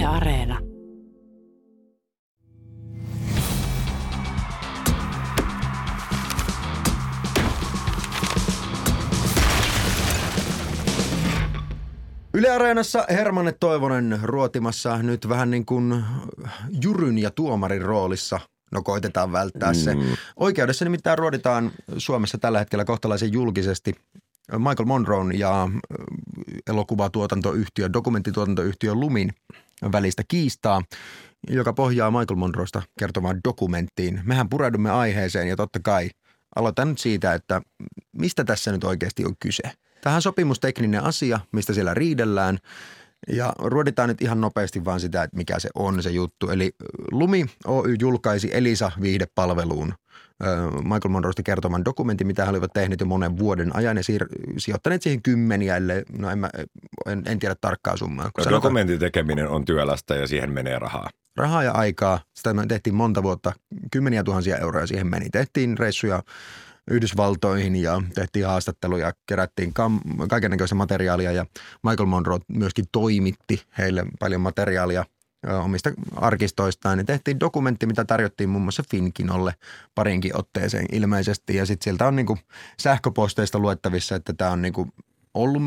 Areena. Yle Areenassa Hermanne Toivonen ruotimassa nyt vähän niin kuin juryn ja tuomarin roolissa. No koitetaan välttää se. Oikeudessa nimittäin ruoditaan Suomessa tällä hetkellä kohtalaisen julkisesti Michael Monroen ja elokuvatuotantoyhtiö, dokumenttituotantoyhtiö Lumin välistä kiistaa, joka pohjaa Michael Monroesta kertovaan dokumenttiin. Mehän pureudumme aiheeseen ja totta kai aloitan nyt siitä, että mistä tässä nyt oikeasti on kyse. Tähän sopimustekninen asia, mistä siellä riidellään, ja ruoditaan nyt ihan nopeasti vaan sitä, että mikä se on se juttu. Eli Lumi Oy julkaisi Elisa-viihdepalveluun Michael Monroesta kertoman dokumentin, mitä he olivat tehneet jo monen vuoden ajan ja sijoittaneet siihen kymmeniä, en tiedä tarkkaa summaa. Dokumentin tekeminen on työlästä ja siihen menee rahaa. Rahaa ja aikaa. Sitä me tehtiin monta vuotta, kymmeniä tuhansia euroja siihen meni. Tehtiin reissuja Yhdysvaltoihin ja tehtiin haastatteluja, kerättiin kaikennäköistä materiaalia ja Michael Monroe myöskin toimitti heille paljon materiaalia omista arkistoistaan. Ja tehtiin dokumentti, mitä tarjottiin muun muassa Finkinolle parinkin otteeseen ilmeisesti ja sitten sieltä on niinku sähköposteista luettavissa, että tämä on niinku ollut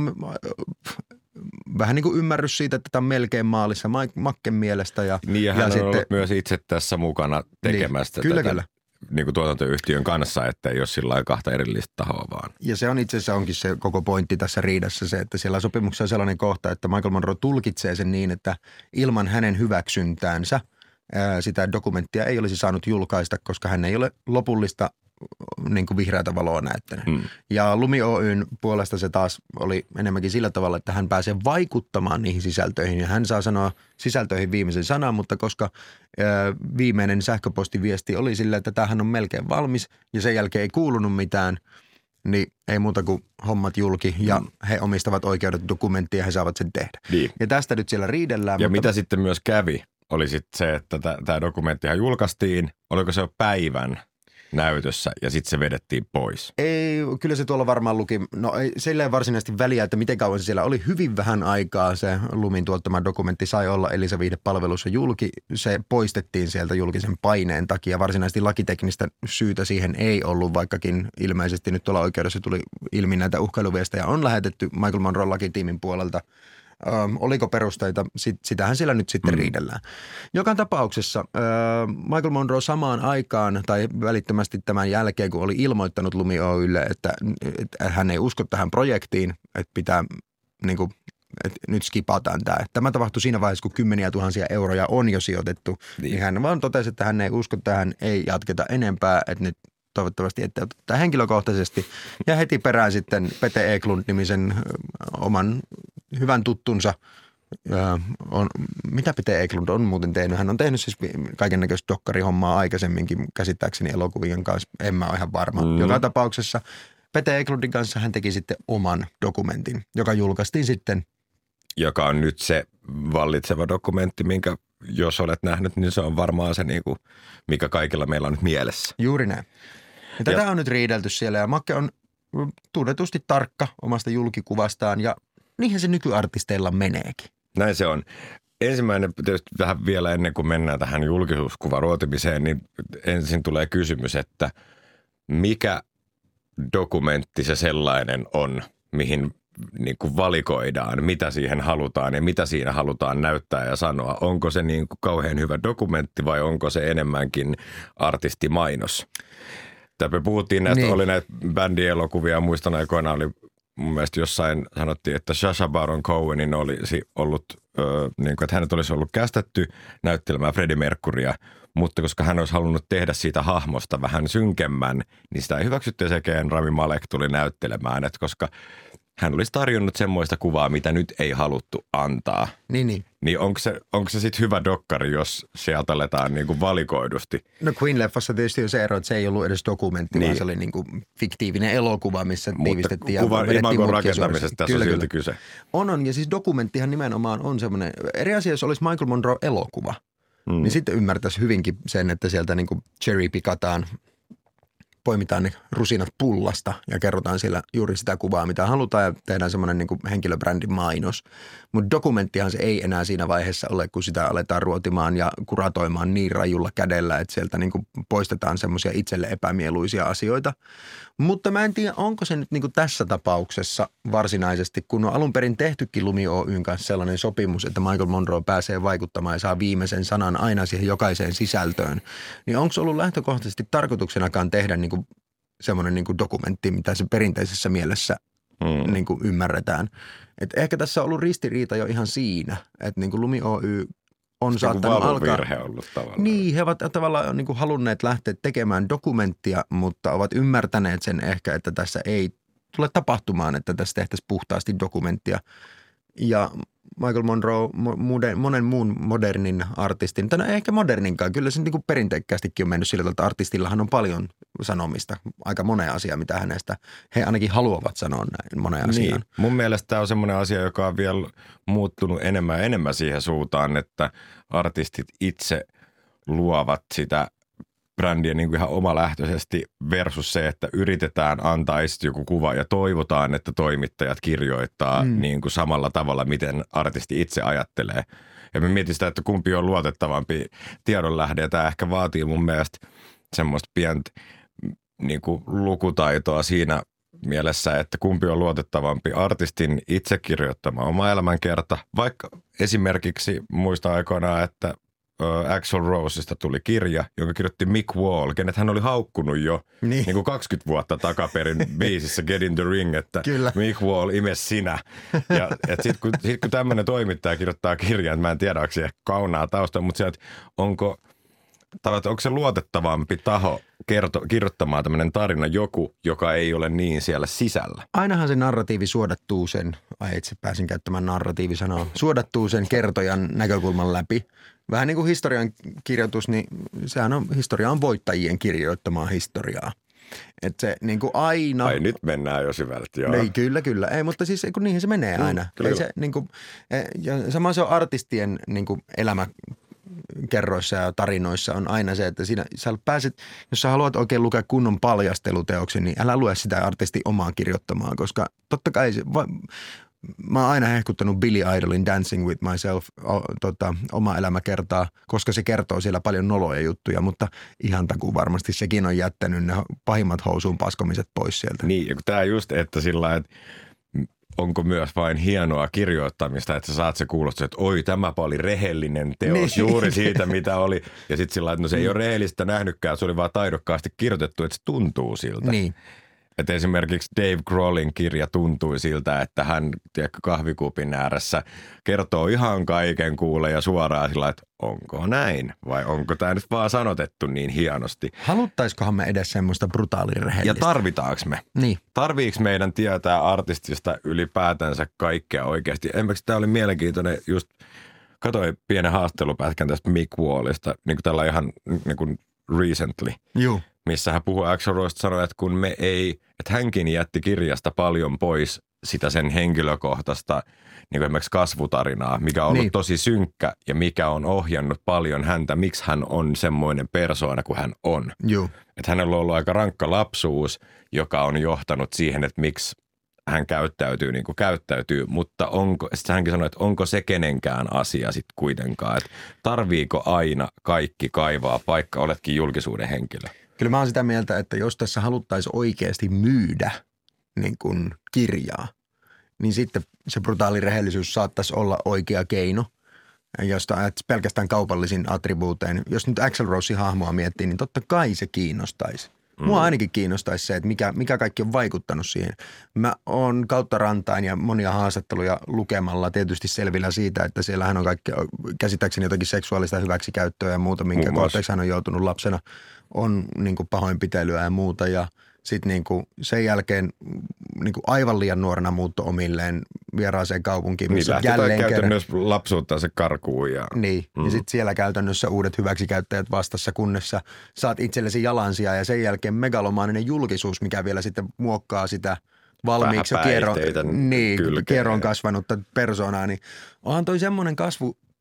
vähän niin kuin ymmärrys siitä, että tämä on melkein maalissa Macken mielestä. Ja hän on sitten ollut myös itse tässä mukana tekemästä niin, kyllä. Niin kuin tuotantoyhtiön kanssa, että ei ole sillä kahta erillistä tahoa vaan. Ja se on itse asiassa onkin se koko pointti tässä riidassa se, että siellä sopimuksessa on sellainen kohta, että Michael Monroe tulkitsee sen niin, että ilman hänen hyväksyntäänsä sitä dokumenttia ei olisi saanut julkaista, koska hän ei ole lopullista niin kuin vihreätä valoa näyttänyt. Ja Lumi Oyn puolesta se taas oli enemmänkin sillä tavalla, että hän pääsee vaikuttamaan niihin sisältöihin ja hän saa sanoa sisältöihin viimeisen sanan, mutta koska viimeinen sähköpostiviesti oli sillä, että tämähän on melkein valmis ja sen jälkeen ei kuulunut mitään, niin ei muuta kuin hommat julki ja he omistavat oikeudet dokumenttiin ja he saavat sen tehdä. Niin. Ja tästä nyt siellä riidellään. Ja mitä sitten myös kävi, oli sitten se, että tämä dokumenttihan julkaistiin, oliko se jo päivän näytössä ja sitten se vedettiin pois. Ei, kyllä se tuolla varmaan luki. No ei sillä ei varsinaisesti väliä, että miten kauan se siellä oli. Hyvin vähän aikaa se Lumin tuottama dokumentti sai olla Elisa-viihdepalvelussa julki. Se poistettiin sieltä julkisen paineen takia. Varsinaisesti lakiteknistä syytä siihen ei ollut, vaikkakin ilmeisesti nyt tuolla oikeudessa tuli ilmi näitä uhkailuviestejä. On lähetetty Michael Monroe lakitiimin puolelta. Oliko perusteita? Sitähän siellä nyt sitten riidellään. Joka tapauksessa Michael Monroe samaan aikaan tai välittömästi tämän jälkeen, kun oli ilmoittanut Lumi Oylle, että hän ei usko tähän projektiin, että pitää niin kuin, että nyt skipataan tämä. Tämä tapahtui siinä vaiheessa, kun kymmeniä tuhansia euroja on jo sijoitettu. Niin hän vaan totesi, että hän ei usko tähän, ei jatketa enempää, että nyt toivottavasti ette ottaa henkilökohtaisesti. Ja heti perään sitten Pete Eklund-nimisen oman hyvän tuttunsa. Mitä Pete Eklund on muuten tehnyt? Hän on tehnyt siis kaikennäköistä dokkarihommaa aikaisemminkin käsittääkseni elokuvien kanssa. En mä ole ihan varma. Joka tapauksessa Pete Eklundin kanssa hän teki sitten oman dokumentin, joka julkaistiin sitten. Joka on nyt se vallitseva dokumentti, minkä jos olet nähnyt, niin se on varmaan se, niin kuin, mikä kaikilla meillä on nyt mielessä. Juuri näin. Ja tätä on nyt riidelty siellä ja Macke on tunnetusti tarkka omasta julkikuvastaan ja niinhän se nykyartisteilla meneekin. Näin se on. Ensimmäinen tietysti vähän vielä ennen kuin mennään tähän julkisuuskuvaruotimiseen, niin ensin tulee kysymys, että mikä dokumentti se sellainen on, mihin niin kuin valikoidaan, mitä siihen halutaan ja mitä siinä halutaan näyttää ja sanoa. Onko se niin kuin kauhean hyvä dokumentti vai onko se enemmänkin artistimainos? Me puhuttiin näistä, oli näitä bändielokuvia, muistan aikoina oli mun mielestä jossain sanottiin, että Sacha Baron Cohenin olisi ollut, niin kuin, että hänet olisi ollut kästetty näyttelemään Freddie Mercurya, mutta koska hän olisi halunnut tehdä siitä hahmosta vähän synkemmän, niin sitä ei hyväksytty ja sekin Rami Malek tuli näyttelemään, että koska hän olisi tarjonnut semmoista kuvaa, mitä nyt ei haluttu antaa. Niin. Niin onko se sitten hyvä dokkari, jos sieltä aletaan niinku valikoidusti? No Queen-leffassa tietysti on se ero, että se ei ollut edes dokumentti, vaan se oli niinku fiktiivinen elokuva, missä tiivistettiin ja vedettiin imagon rakentamisesta tässä on silti kyse. On, ja siis dokumenttihan nimenomaan on semmoinen, eri asia, jos olisi Michael Monroe elokuva, niin sitten ymmärtäisi hyvinkin sen, että sieltä niinku cherry pikataan poimitaan ne rusinat pullasta ja kerrotaan siellä juuri sitä kuvaa, mitä halutaan ja tehdään semmoinen niin kuin henkilöbrändin mainos. Mutta dokumenttihan se ei enää siinä vaiheessa ole, kun sitä aletaan ruotimaan ja kuratoimaan niin rajulla kädellä, että sieltä niin kuin poistetaan semmoisia itselle epämieluisia asioita. Mutta mä en tiedä, onko se nyt niin kuin tässä tapauksessa varsinaisesti, kun on alun perin tehtykin Lumi Oyn kanssa sellainen sopimus, että Michael Monroe pääsee vaikuttamaan ja saa viimeisen sanan aina siihen jokaiseen sisältöön, niin onko se ollut lähtökohtaisesti tarkoituksenakaan tehdä niin kuin semmoinen niin kuin dokumentti, mitä se perinteisessä mielessä niin kuin ymmärretään. Et ehkä tässä on ollut ristiriita jo ihan siinä, että niin kuin Lumi Oy on saattanut alkaa. Ollut tavallaan. Niin, he ovat tavallaan niin kuin halunneet lähteä tekemään dokumenttia, mutta ovat ymmärtäneet sen ehkä, että tässä ei tule tapahtumaan, että tässä tehtäisiin puhtaasti dokumenttia. Ja Michael Monroe, monen muun modernin artistin, tai ehkä moderninkaan, kyllä se niin kuin perinteikkäästikin on mennyt sillä tavalla, että artistillahan on paljon sanomista, aika moneen asiaan, mitä hänestä he ainakin haluavat sanoa näin moneen asiaan. Niin. Mun mielestä tämä on semmoinen asia, joka on vielä muuttunut enemmän ja enemmän siihen suuntaan, että artistit itse luovat sitä brändiä niin kuin ihan omalähtöisesti versus se, että yritetään antaa joku kuva ja toivotaan, että toimittajat kirjoittaa niin kuin samalla tavalla, miten artisti itse ajattelee. Ja mä mietin sitä, että kumpi on luotettavampi tiedonlähde ja tämä ehkä vaatii mun mielestä semmoista pientä niin kuin lukutaitoa siinä mielessä, että kumpi on luotettavampi artistin itse kirjoittama oma elämänkerta, vaikka esimerkiksi muista aikoinaan, että Axl Rosesta tuli kirja, jonka kirjoitti Mick Wall, kenet hän oli haukkunut jo niin kuin 20 vuotta takaperin biisissä Get in the Ring, että Kyllä. Mick Wall ime sinä. Ja sitten kun tämmöinen toimittaja kirjoittaa kirjan, mä en tiedä, onko se kaunaa taustaa, mutta sieltä onko se luotettavampi taho kirjoittamaan tämmöinen tarina joku, joka ei ole niin siellä sisällä? Ainahan se narratiivi suodattuu sen, itse pääsin käyttämään narratiivisanaa, suodattuu sen kertojan näkökulman läpi. Vähän niin kuin historian kirjoitus, niin historia on voittajien kirjoittamaa historiaa. Että se niin kuin aina. Ai nyt mennään jo syvältä, joo. Ei, kyllä. Ei, mutta siis kun niihin se menee aina. Ei se, niin kuin, ja sama se on artistien niin kuin elämäkerroissa ja tarinoissa on aina se, että siinä sä pääset, jos sä haluat oikein lukea kunnon paljasteluteoksen, niin älä lue sitä artisti omaa kirjoittamaan, koska totta kai mä oon aina hehkuttanut Billy Idolin Dancing with Myself oma elämäkertaa, koska se kertoo siellä paljon noloja juttuja, mutta ihan takuu varmasti sekin on jättänyt ne pahimmat housuun paskomiset pois sieltä. Niin, ja tämä just, että sillä että onko myös vain hienoa kirjoittamista, että sä saat se kuulostaa, että oi, tämäpä oli rehellinen teos juuri siitä, mitä oli. Ja sitten sillä että no se ei ole rehellistä nähnytkään, se oli vaan taidokkaasti kirjoitettu, että se tuntuu siltä. Niin. Että esimerkiksi Dave Grohlin kirja tuntui siltä, että hän kahvikupin ääressä kertoo ihan kaiken kuule ja suoraan sillä, että onko näin vai onko tämä nyt vaan sanotettu niin hienosti. Haluttaisikohan me edes semmoista brutaalirehellistä? Ja tarvitaanko me? Niin. Tarviiko meidän tietää artistista ylipäätänsä kaikkea oikeasti? Esimerkiksi tämä oli mielenkiintoinen just, katsoin pienen haastattelupätkän tästä Mick Wallista, niin kuin tällä ihan niin kuin recently. Joo. Missä hän puhui Axl Rosesta, sanoi, että kun että hänkin jätti kirjasta paljon pois sitä sen henkilökohtaista niin kuin esimerkiksi kasvutarinaa, mikä on ollut tosi synkkä ja mikä on ohjannut paljon häntä, miksi hän on semmoinen persoona kuin hän on. Joo. Että hänellä on ollut aika rankka lapsuus, joka on johtanut siihen, että miksi hän käyttäytyy niin kuin käyttäytyy, mutta sitten hänkin sanoi, että onko se kenenkään asia sitten kuitenkaan, että tarviiko aina kaikki kaivaa, vaikka oletkin julkisuuden henkilö? Kyllä mä oon sitä mieltä, että jos tässä haluttaisiin oikeasti myydä niin kuin kirjaa, niin sitten se brutaali rehellisyys saattaisi olla oikea keino, josta pelkästään kaupallisin attribuutein. Jos nyt Axl Rosen hahmoa miettii, niin totta kai se kiinnostaisi. Mua ainakin kiinnostaisi se, että mikä kaikki on vaikuttanut siihen. Mä oon kautta rantain ja monia haastatteluja lukemalla tietysti selvillä siitä, että siellähän on kaikki käsittääkseni jotakin seksuaalista hyväksikäyttöä ja muuta, minkä kohteeksi hän on joutunut lapsena. On niin kuin pahoinpitelyä ja muuta ja sitten niin kuin sen jälkeen niin kuin aivan liian nuorena muutto omilleen vieraaseen kaupunkiin. Niin lähti käytännössä lapsuuttaan se karkuun. Ja sitten siellä käytännössä uudet hyväksikäyttäjät vastassa, kunnes sä saat itsellesi jalansia ja sen jälkeen megalomaaninen julkisuus, mikä vielä sitten muokkaa sitä valmiiksi kierron kasvanutta persoonaa. Niin onhan toi semmoinen kasvu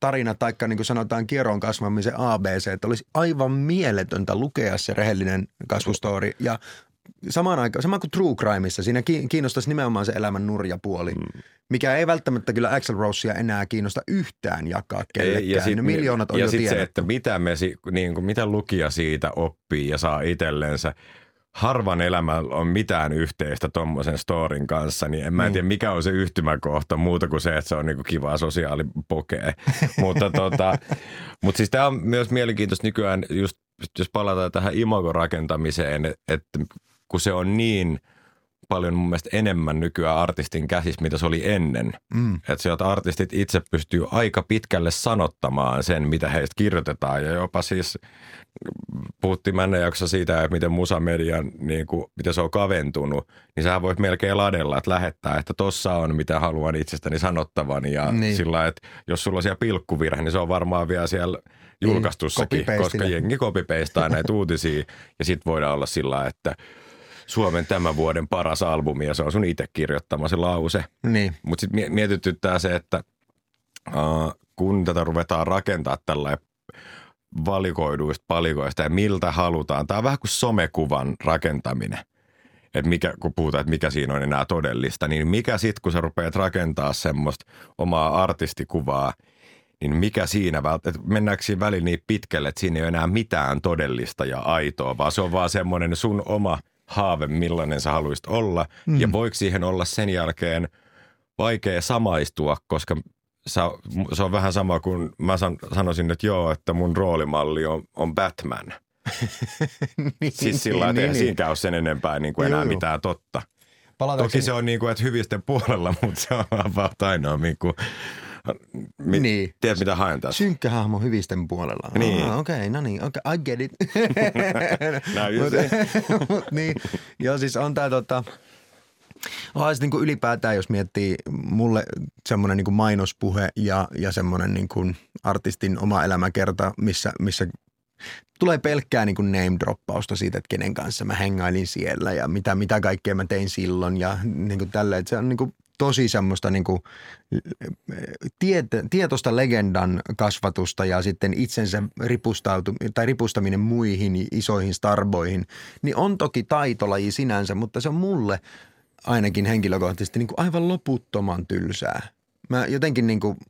tarina, taikka niin kuin sanotaan kieron kasvamisen ABC, että olisi aivan mieletöntä lukea se rehellinen kasvustori ja samaan aikaan, sama kuin True Crimeissa, siinä kiinnostaisi nimenomaan se elämän nurja puoli, mikä ei välttämättä kyllä Axl Rosea enää kiinnosta yhtään jakaa kellekään. Miljoonat on jo tiedetty. Se, että mitä lukija siitä oppii ja saa itsellensä. Harvan elämällä on mitään yhteistä tommosen storin kanssa, niin en mä tiedä mikä on se yhtymäkohta muuta kuin se, että se on niinku kivaa sosiaalipokea. Mutta siis tämä on myös mielenkiintoista nykyään, just jos palataan tähän imagorakentamiseen, että kun se on niin paljon mun mielestä enemmän nykyään artistin käsissä, mitä se oli ennen. Että sieltä artistit itse pystyy aika pitkälle sanottamaan sen, mitä heistä kirjoitetaan. Ja jopa siis puhuttiin menneen jaksossa siitä, että miten musamedian, niin kuin, miten se on kaventunut. Niin sähän voit melkein ladella, että lähettää, että tossa on mitä haluan itsestäni sanottavan. Ja sillä että jos sulla on siellä pilkkuvirhe, niin se on varmaan vielä siellä julkaistussakin, koska jengi copy-pastaa näitä uutisia. Ja sit voidaan olla sillä että Suomen tämän vuoden paras albumi ja se on sun itse kirjoittama se lause. Niin. Mutta sitten mietityttää se, että kun tätä ruvetaan rakentaa tällainen valikoiduista palikoista ja miltä halutaan. Tämä on vähän kuin somekuvan rakentaminen. Että kun puhutaan, että mikä siinä on enää todellista, niin mikä sitten kun sä rupeat rakentaa semmoista omaa artistikuvaa, niin mikä siinä välttämättä, mennäänkö siinä väliin niin pitkälle, että siinä ei ole enää mitään todellista ja aitoa, vaan se on vaan semmoinen sun oma haave, millainen sä haluaisit olla. Ja voiko siihen olla sen jälkeen vaikea samaistua, koska se on vähän sama kuin mä sanoisin, että joo, että mun roolimalli on Batman. Siis sillä lailla, että siinä käy sen enempää niin kuin enää mitään totta. Toki se on niin kuin, että hyvisten puolella, mutta se on vaan ainoa niin kuin tiedät, mitä haen tässä? Synkkä hahmo hyvisten puolella. Niin. Okei, I get it. Niin, joo siis on tää onhan se niin kuin ylipäätään, jos miettii mulle semmoinen niin kuin mainospuhe ja semmoinen niin kuin artistin oma elämäkerta, missä tulee pelkkää niin kuin name-droppausta siitä, että kenen kanssa mä hengailin siellä ja mitä kaikkea mä tein silloin ja niin kuin tälleen, että se on niin kuin tosi semmoista niin kuin tietoista legendan kasvatusta ja sitten itsensä ripustaminen muihin isoihin starboihin, niin on toki taitolaji sinänsä, mutta se on mulle ainakin henkilökohtaisesti niin kuin aivan loputtoman tylsää. Mä jotenkin niin kuin,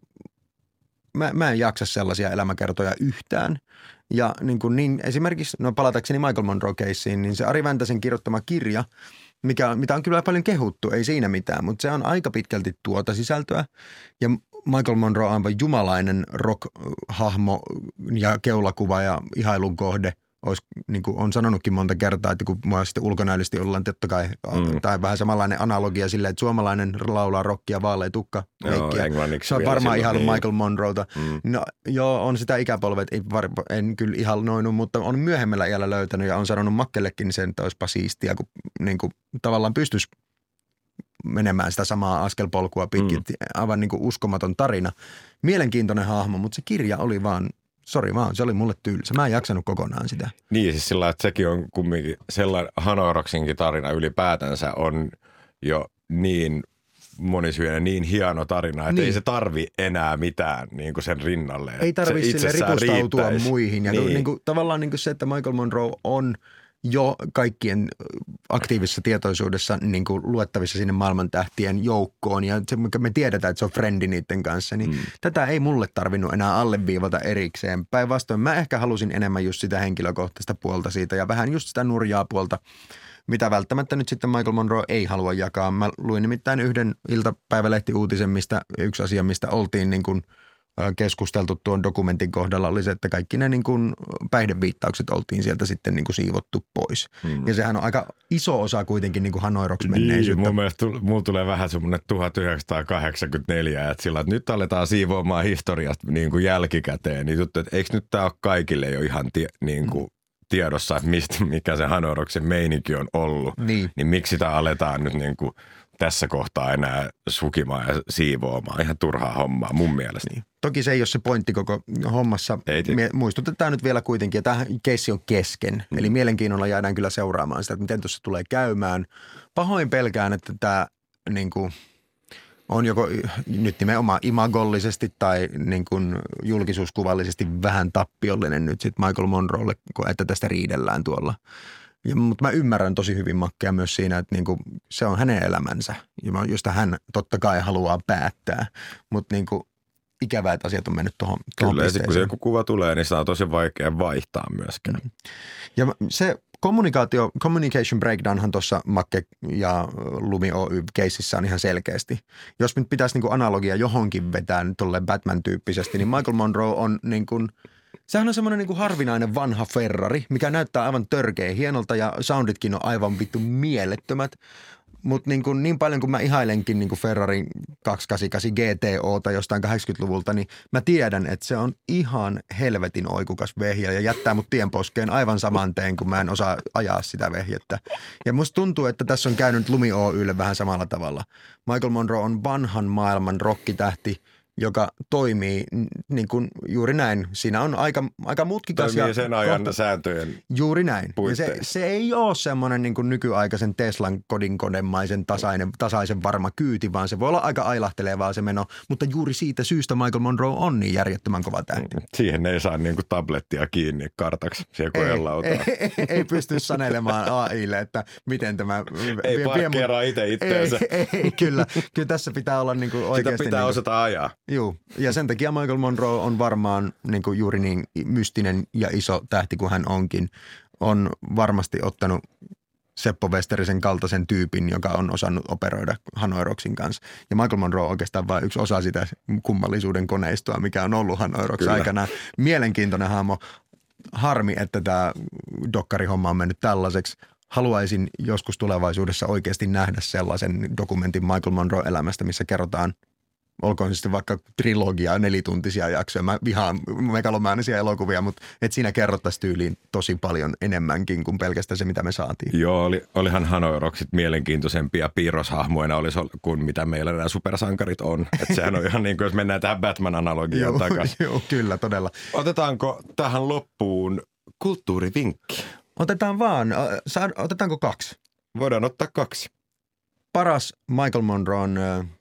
mä en jaksa sellaisia elämäkertoja yhtään. Ja niin esimerkiksi, palatakseni Michael Monroe-keissiin, niin se Ari Väntäsen kirjoittama kirja, mitä on kyllä paljon kehuttu, ei siinä mitään, mutta se on aika pitkälti tuota sisältöä. Ja Michael Monroe on aivan jumalainen rock-hahmo ja keulakuva ja ihailun kohde. Niin kuin on sanonutkin monta kertaa, että kun mua sitten ulkonäöllisesti ollaan totta kai, tai vähän samanlainen analogia silleen, että suomalainen laulaa rockia vaalea tukka. Se on varmaan ihailu Michael Monroeta. No joo, on sitä ikäpolvet, en kyllä ihalnoinut, mutta on myöhemmällä iällä löytänyt ja on sanonut Makkellekin sen, että olisipa siistiä, kun niin kuin tavallaan pystyisi menemään sitä samaa askelpolkua pitkin. Aivan niin kuin uskomaton tarina. Mielenkiintoinen hahmo, mutta se kirja oli vaan sori vaan, se oli mulle tylsä. Mä en jaksanut kokonaan sitä. Niin, siis sillä että sekin on kumminkin sellainen, Hanoroksinkin tarina ylipäätänsä on jo niin monisyinen, niin hieno tarina, että ei se tarvi enää mitään niin kuin sen rinnalle. Ei tarvi sille ripustautua muihin. Ja niin kuin, tavallaan niin kuin se, että Michael Monroe on jo kaikkien aktiivisessa tietoisuudessa niin kuin luettavissa sinne maailmantähtien joukkoon ja se, me tiedetään, että se on frendi niiden kanssa, niin tätä ei mulle tarvinnut enää alleviivata erikseen. Päinvastoin mä ehkä halusin enemmän just sitä henkilökohtaista puolta siitä ja vähän just sitä nurjaa puolta, mitä välttämättä nyt sitten Michael Monroe ei halua jakaa. Mä luin nimittäin yhden iltapäivälehti-uutisen, mistä yksi asia, mistä oltiin niin kuin keskusteltu tuon dokumentin kohdalla oli se, että kaikki ne niin kuin päihdeviittaukset oltiin sieltä sitten niin kuin siivottu pois. Ja sehän on aika iso osa kuitenkin niin kuin Hanoi Rocks menneisyyttä. Niin, mun mielestä mulla tulee vähän semmoinen 1984, että sillä että nyt aletaan siivoamaan historiasta niin kuin jälkikäteen. Niin juttu, että eikö nyt tämä ole kaikille jo ihan niin kuin tiedossa, että mikä se Hanoi Rocksin meininki on ollut. Niin miksi sitä aletaan nyt niin kuin tässä kohtaa enää sukimaan ja siivoamaan. Ihan turhaa hommaa mun mielestä. Niin. Toki se ei ole se pointti koko hommassa. Muistutetaan nyt vielä kuitenkin, että tämä keissi on kesken. Eli mielenkiinnolla jäädään kyllä seuraamaan sitä, että miten tuossa tulee käymään. Pahoin pelkään, että tämä niin kuin on joko nyt nimenomaan imagollisesti tai niin kuin julkisuuskuvallisesti vähän tappiollinen nyt sitten Michael Monroelle, että tästä riidellään tuolla. Mutta mä ymmärrän tosi hyvin Mackea myös siinä, että niinku, se on hänen elämänsä, josta hän totta kai haluaa päättää, mutta niinku, ikävää, että asiat on mennyt tuohon Kyllä, pisteeseen. kun se joku kuva tulee, niin sitä on tosi vaikea vaihtaa myöskään. Ja se communication breakdownhan tuossa Macke ja Lumi Oy-keississä on ihan selkeästi. Jos nyt pitäisi niinku analogia johonkin vetää tuolle Batman-tyyppisesti, niin Michael Monroe on niin kuin, sehän on semmoinen niinku harvinainen vanha Ferrari, mikä näyttää aivan törkeä hienolta ja sounditkin on aivan vittu mielettömät. Mutta niin paljon kuin mä ihailenkin niin kuin Ferrarin 288 GTOta jostain 80-luvulta, niin mä tiedän, että se on ihan helvetin oikukas vehjä ja jättää mut tienposkeen aivan saman teen, kun mä en osaa ajaa sitä vehjettä. Ja musta tuntuu, että tässä on käynyt Lumi Oylle vähän samalla tavalla. Michael Monroe on vanhan maailman rokkitähti, joka toimii niin kuin juuri näin. Siinä on aika mutkikas. Toimii sen ajan sääntöjen juuri näin. Se ei ole semmoinen niin kuin nykyaikaisen Teslan kodinkonemaisen tasaisen varma kyyti, vaan se voi olla aika ailahtelevaa se meno. Mutta juuri siitä syystä Michael Monroe on niin järjettömän kova tähti. Siihen ei saa niin kuin tablettia kiinni kartaksi siihen koelautaan. Ei pysty sanelemaan AIlle, että miten tämä... Ei parkkeeraa itse itseensä. Ei, kyllä tässä pitää olla niin kuin oikeasti... Sitä pitää osata ajaa. Joo, ja sen takia Michael Monroe on varmaan niin kuin juuri niin mystinen ja iso tähti kuin hän onkin. On varmasti ottanut Seppo Westerisen kaltaisen tyypin, joka on osannut operoida Hanoi Rocksin kanssa. Ja Michael Monroe on oikeastaan vain yksi osa sitä kummallisuuden koneistoa, mikä on ollut Hanoi Rocks aikana. Mielenkiintoinen hahmo. Harmi, että tämä dokkarihomma on mennyt tällaiseksi. Haluaisin joskus tulevaisuudessa oikeasti nähdä sellaisen dokumentin Michael Monroe elämästä, missä kerrotaan, olkoon sitten vaikka trilogia, 4-tuntisia jaksoja. Mä vihaan megalomaanisia elokuvia, mutta et siinä kerrottaisiin tyyliin tosi paljon enemmänkin kuin pelkästään se, mitä me saatiin. Joo, olihan Hanoi Rocksit mielenkiintoisempia piirroshahmoina kuin mitä meillä nämä supersankarit on. Että sehän on ihan niin kuin, jos mennään tähän Batman-analogiaan takaisin. Joo, kyllä, todella. Otetaanko tähän loppuun kulttuurivinkki? Otetaan vaan. Otetaanko 2? Voidaan ottaa 2. Paras Michael Monroen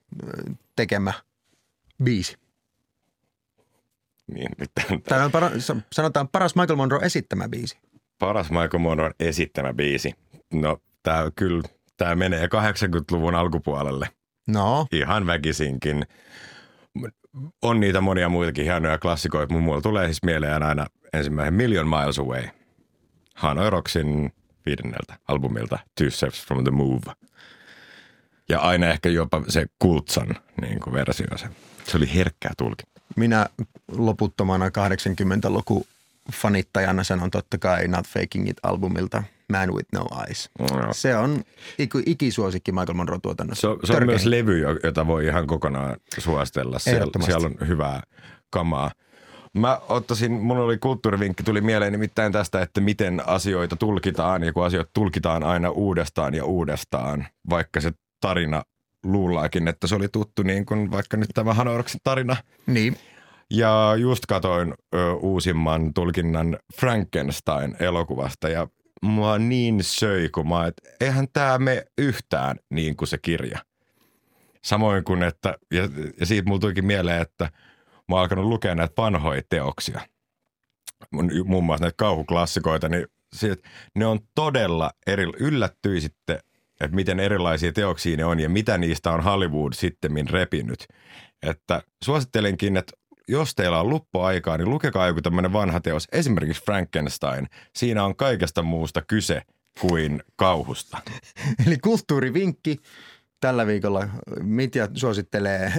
tekemä biisi. Niin, nyt sanotaan paras Michael Monroe esittämä biisi. Paras Michael Monroe esittämä biisi. No, tämä menee 80-luvun alkupuolelle. No. Ihan väkisinkin. On niitä monia muitakin hienoja klassikoita. Mulla tulee siis mieleen aina ensimmäinen Million Miles Away. Hanoi Rocksin 5. albumilta Two Steps from the Move. Ja aina ehkä jopa se Kultsan niin kuin versio. Se oli herkkää tulkinta. Minä loputtomana 80-luku fanittajana sanon totta kai Not Faking It -albumilta Man with No Eyes. No. Se on ikisuosikki Michael Monroe-tuotannossa. Se on myös levy, jota voi ihan kokonaan suositella. Siellä on hyvää kamaa. Mulla oli kulttuurivinkki, tuli mieleen nimittäin tästä, että miten asioita tulkitaan ja kun asioita tulkitaan aina uudestaan ja uudestaan, vaikka se tarina luullaakin, että se oli tuttu niin kuin vaikka nyt tämä Hanoi Rocksin tarina. Niin. Ja just katoin uusimman tulkinnan Frankenstein-elokuvasta ja mua niin söi, kun että eihän tämä mene yhtään niin kuin se kirja. Samoin kuin, että, ja siitä mulla tulikin mieleen, että mä oon alkanut lukea näitä vanhoja teoksia. Muun muassa näitä kauhuklassikoita, niin ne on todella yllättyi sitten, että miten erilaisia teoksia ne on ja mitä niistä on Hollywood sittemmin repinyt. Että suosittelenkin, että jos teillä on luppuaikaa, niin lukekaa joku tämmöinen vanha teos, esimerkiksi Frankenstein. Siinä on kaikesta muusta kyse kuin kauhusta. Eli kulttuurivinkki. Tällä viikolla Mitja suosittelee.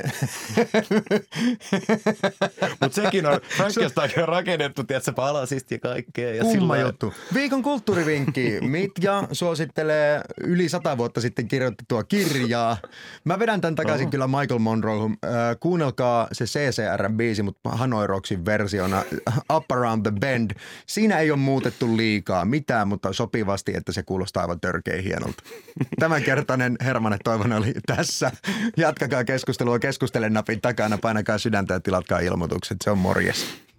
Mutta sekin on, Frankenstein on rakennettu, tiedätkö, palasista ja kaikkea. Ja kumma juttu. Viikon kulttuurivinkki. Mitja suosittelee yli 100 vuotta sitten kirjoitettua kirjaa. Mä vedän tämän takaisin kyllä Michael Monroe. Kuunnelkaa se CCR-biisi, mutta Hanoi Rocksin versiona Up Around the Bend. Siinä ei ole muutettu liikaa mitään, mutta sopivasti, että se kuulostaa aivan törkeä hienolta. Tämänkertainen Hermanne Toivonen oli tässä. Jatkakaa keskustelua keskustelen napin takana, painakaa sydäntä ja tilatkaa ilmoitukset. Se on morjes.